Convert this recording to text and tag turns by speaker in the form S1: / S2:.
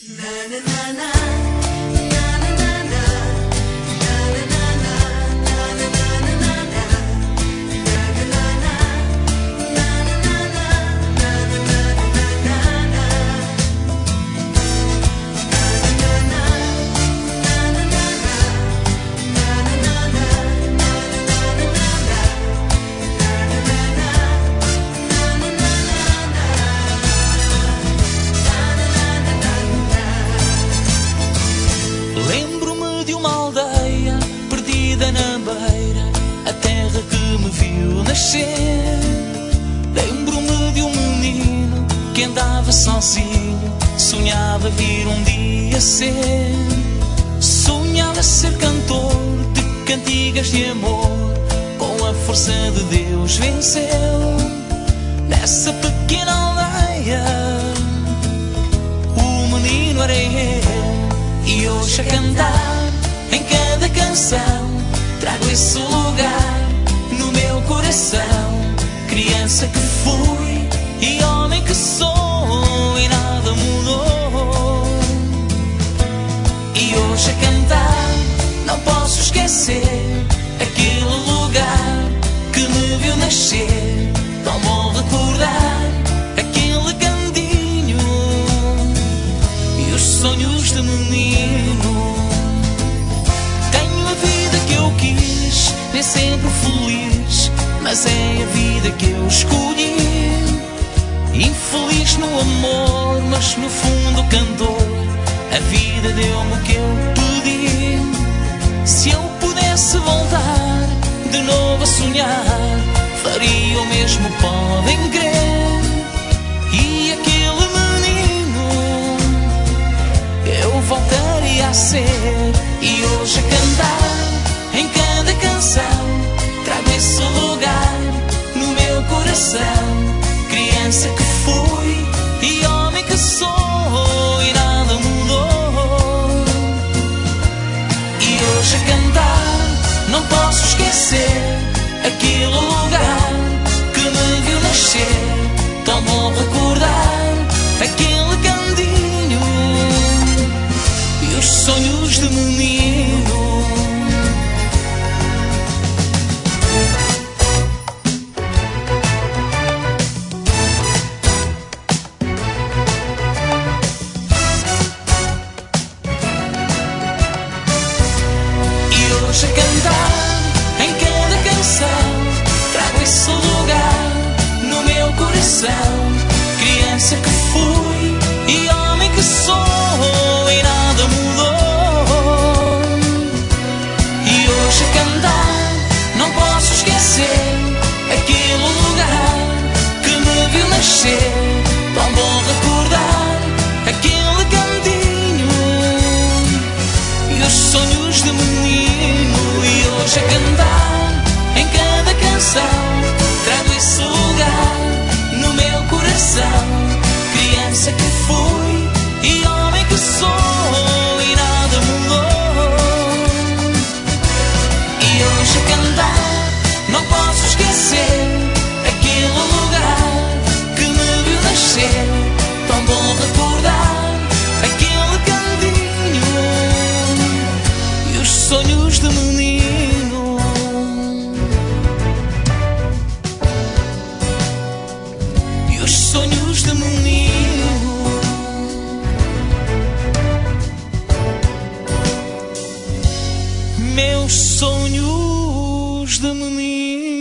S1: Lembro-me de uma aldeia perdida na beira, a terra que me viu nascer. Lembro-me de um menino que andava sozinho, sonhava vir um dia ser. Sonhava ser cantor de cantigas de amor, com a força de Deus venceu. Nessa pequena aldeia, o menino era eu. E hoje a cantar em cada canção trago esse lugar no meu coração. Criança que fui e homem que sou, e nada mudou. E hoje a cantar não posso esquecer aquele lugar que me viu nascer. Tão bom recordar aquele candinho e os sonhos de menino. Tenho a vida que eu quis, nem sempre feliz, mas é a vida que eu escolhi. Infeliz no amor, mas no fundo cantor, a vida deu-me o que eu pedi. Se eu pudesse voltar de novo a sonhar, faria o mesmo, podem crer. E aquele menino eu voltaria a ser. E hoje a cantar em cada canção trago esse lugar no meu coração. Criança que fui e homem que sou, e nada mudou. E hoje a cantar não posso esquecer aquele lugar que me viu nascer. Tão bom recordar aquele candinho e os sonhos de menino. E hoje a cantar em cada canção trago esse lugar no meu coração. Criança que fui e homem que sou, e nada mudou. E hoje a cantar não posso esquecer aquele lugar que me viu nascer. Tão bom recordar aquele candinho e os sonhos de menino. E hoje a cantar em cada canção trago esse lugar no meu coração. Criança que fui e homem que sou, e nada mudou. E hoje a cantar não posso esquecer aquele lugar que me viu nascer. Tão bom recordar aquele candinho e os sonhos de menino. E os sonhos de menino. Meus sonhos de menino.